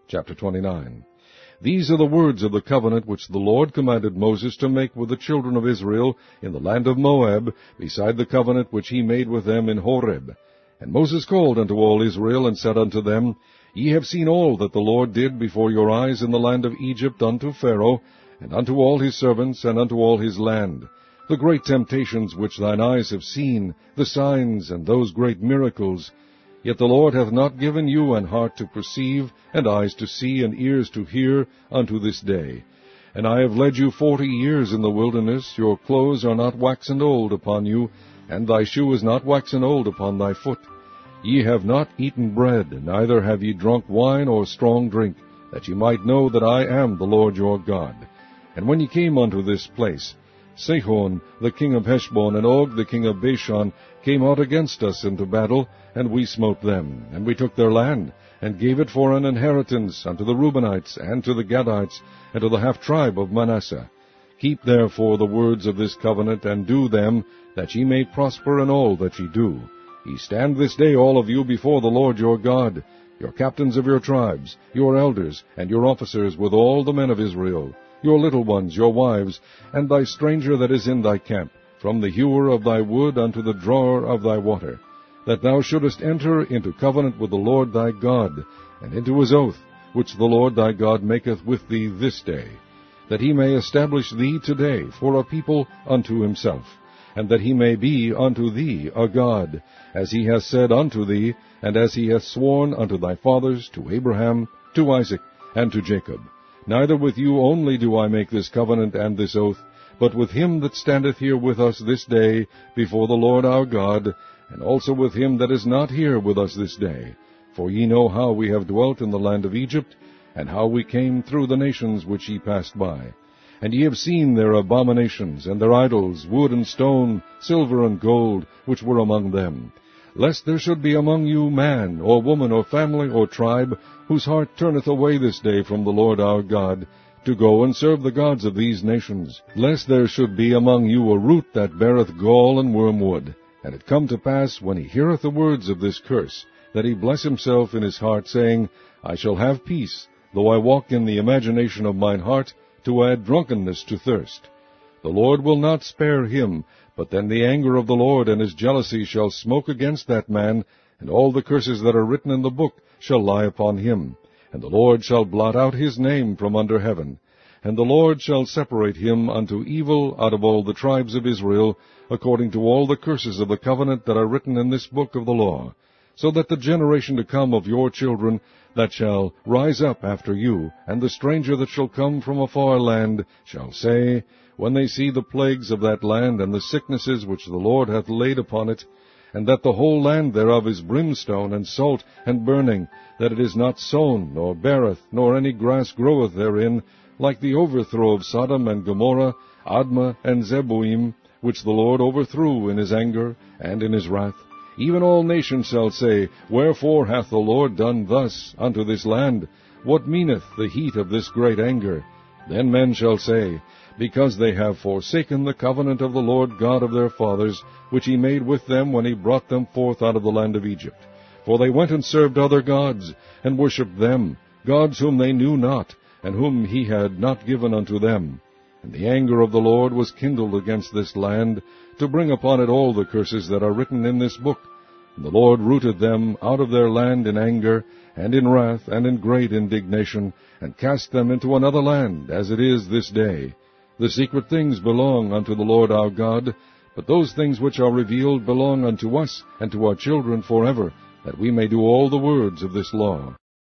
Chapter 29. These are the words of the covenant which the Lord commanded Moses to make with the children of Israel in the land of Moab, beside the covenant which he made with them in Horeb. And Moses called unto all Israel, and said unto them, Ye have seen all that the Lord did before your eyes in the land of Egypt unto Pharaoh, and unto all his servants, and unto all his land, the great temptations which thine eyes have seen, the signs, and those great miracles. Yet the Lord hath not given you an heart to perceive, and eyes to see, and ears to hear, unto this day. And I have led you 40 years in the wilderness. Your clothes are not waxen old upon you, and thy shoe is not waxen old upon thy foot. Ye have not eaten bread, neither have ye drunk wine or strong drink, that ye might know that I am the Lord your God. And when ye came unto this place, Sihon the king of Heshbon and Og the king of Bashan came out against us into battle, and we smote them. And we took their land, and gave it for an inheritance unto the Reubenites, and to the Gadites, and to the half-tribe of Manasseh. Keep therefore the words of this covenant, and do them, that ye may prosper in all that ye do. Ye stand this day all of you before the Lord your God, your captains of your tribes, your elders, and your officers with all the men of Israel, your little ones, your wives, and thy stranger that is in thy camp, from the hewer of thy wood unto the drawer of thy water, that thou shouldest enter into covenant with the Lord thy God, and into his oath, which the Lord thy God maketh with thee this day, that he may establish thee today for a people unto himself, and that he may be unto thee a God, as he hath said unto thee, and as he hath sworn unto thy fathers, to Abraham, to Isaac, and to Jacob. Neither with you only do I make this covenant and this oath, but with him that standeth here with us this day before the Lord our God, and also with him that is not here with us this day. For ye know how we have dwelt in the land of Egypt, and how we came through the nations which ye passed by. And ye have seen their abominations, and their idols, wood and stone, silver and gold, which were among them. Lest there should be among you man, or woman, or family, or tribe, whose heart turneth away this day from the Lord our God, to go and serve the gods of these nations. Lest there should be among you a root that beareth gall and wormwood. And it come to pass, when he heareth the words of this curse, that he bless himself in his heart, saying, I shall have peace, though I walk in the imagination of mine heart, to add drunkenness to thirst. The Lord will not spare him, but then the anger of the Lord and his jealousy shall smoke against that man, and all the curses that are written in the book shall lie upon him. And the Lord shall blot out his name from under heaven. And the Lord shall separate him unto evil out of all the tribes of Israel, according to all the curses of the covenant that are written in this book of the law, so that the generation to come of your children that shall rise up after you, and the stranger that shall come from a far land, shall say, when they see the plagues of that land, and the sicknesses which the Lord hath laid upon it, and that the whole land thereof is brimstone, and salt, and burning, that it is not sown, nor beareth, nor any grass groweth therein, like the overthrow of Sodom and Gomorrah, Admah and Zeboim, which the Lord overthrew in his anger and in his wrath. Even all nations shall say, Wherefore hath the Lord done thus unto this land? What meaneth the heat of this great anger? Then men shall say, Because they have forsaken the covenant of the Lord God of their fathers, which he made with them when he brought them forth out of the land of Egypt. For they went and served other gods, and worshipped them, gods whom they knew not, and whom he had not given unto them. And the anger of the Lord was kindled against this land, to bring upon it all the curses that are written in this book. And the Lord rooted them out of their land in anger, and in wrath, and in great indignation, and cast them into another land, as it is this day. The secret things belong unto the Lord our God, but those things which are revealed belong unto us and to our children forever, that we may do all the words of this law.